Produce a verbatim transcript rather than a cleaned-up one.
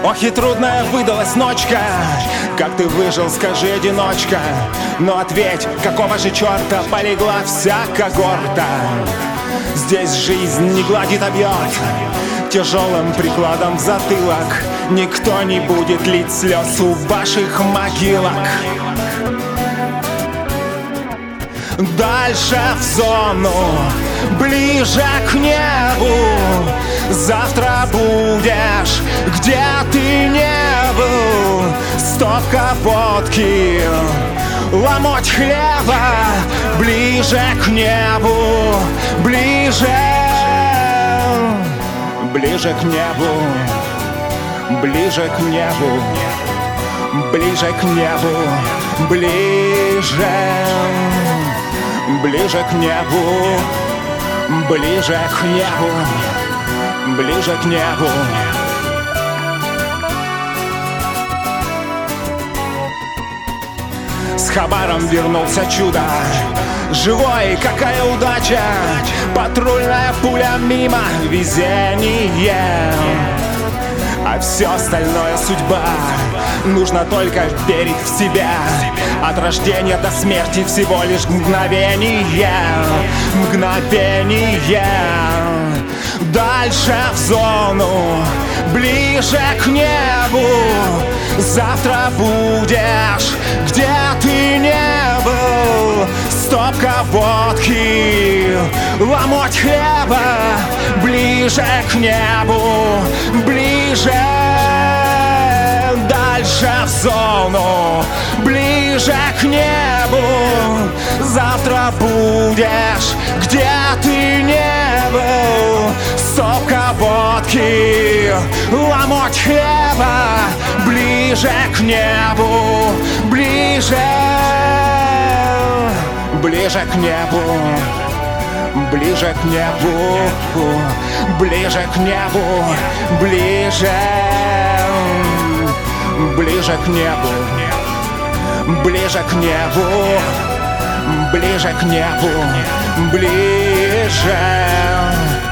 Ох и трудная выдалась ночка. Как ты выжил, скажи, одиночка. Но ответь, какого же черта полегла вся когорта? Здесь жизнь не гладит, а бьет тяжелым прикладом в затылок. Никто не будет лить слез у ваших могилок. Дальше в зону, ближе к небу. Завтра будешь, где ты не был. Стопка водки, ломоть хлеба. Ближе к небу, ближе, ближе к небу, ближе к небу, ближе к небу, ближе, ближе к небу, ближе к небу, ближе к небу. С хабаром вернулся чудо, живой, какая удача. Патрульная пуля мимо, везение. А все остальное судьба. Нужно только верить в себя. От рождения до смерти всего лишь мгновение. Мгновение. Дальше в зону, ближе к небу. Завтра будешь, где ты не был. Стопка водки, ломоть хлеба. Ближе к небу, ближе. Дальше в зону, ближе к небу. Завтра будешь, где ты не был. Стопка водки, ломоть хлеба. Ближе к небу, ближе, ближе к небу, ближе к небу, ближе к небу, ближе, ближе к небу, ближе к небу, ближе к небу, ближе.